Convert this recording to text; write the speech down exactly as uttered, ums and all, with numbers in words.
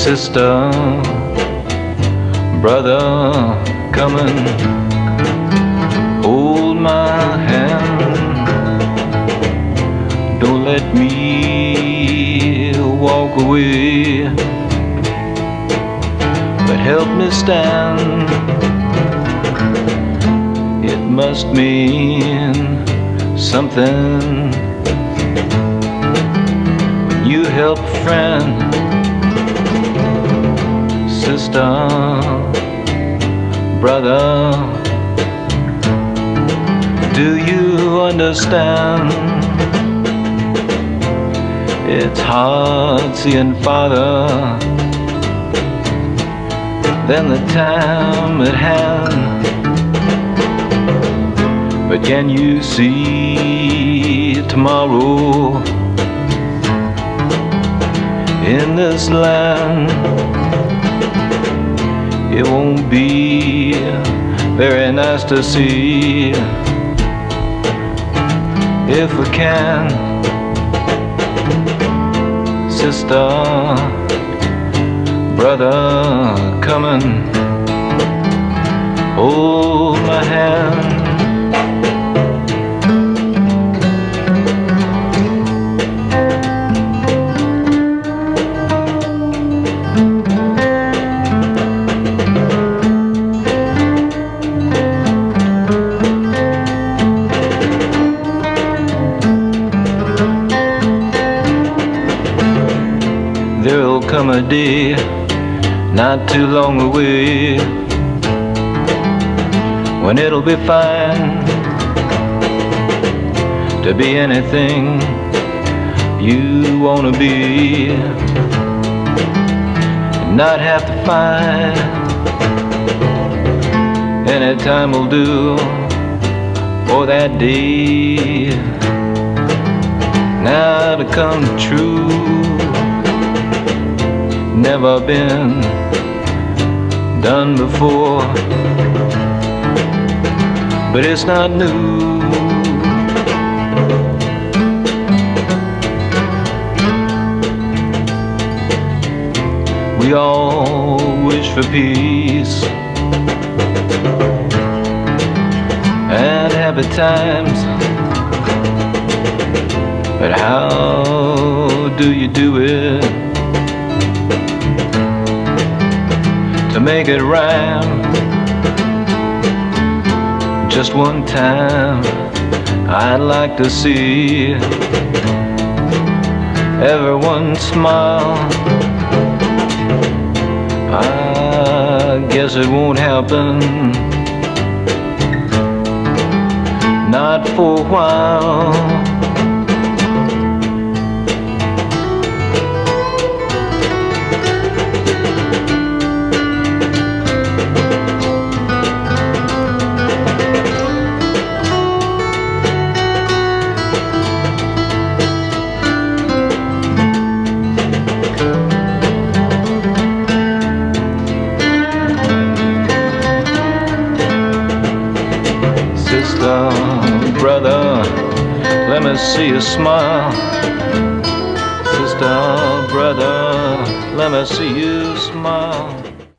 Sister, brother, come and hold my hand. Don't let me walk away, but help me stand. It must mean something when you help a friend. Sister, brother, do you understand? It's hard seeing farther than the time at hand. But can you see tomorrow in this land? It won't be very nice to see if we can. Sister, brother, come and hold my hand. There'll come a day, not too long away, when it'll be fine to be anything you wanna be, and not have to fight. Any time will do for that day now to come true. Never been done before, but it's not new. We all wish for peace and happy times, but how do you do it to make it rhyme? Just one time I'd like to see everyone smile. I guess it won't happen, not for a while. Sister, brother, let me see you smile. Sister, brother, let me see you smile.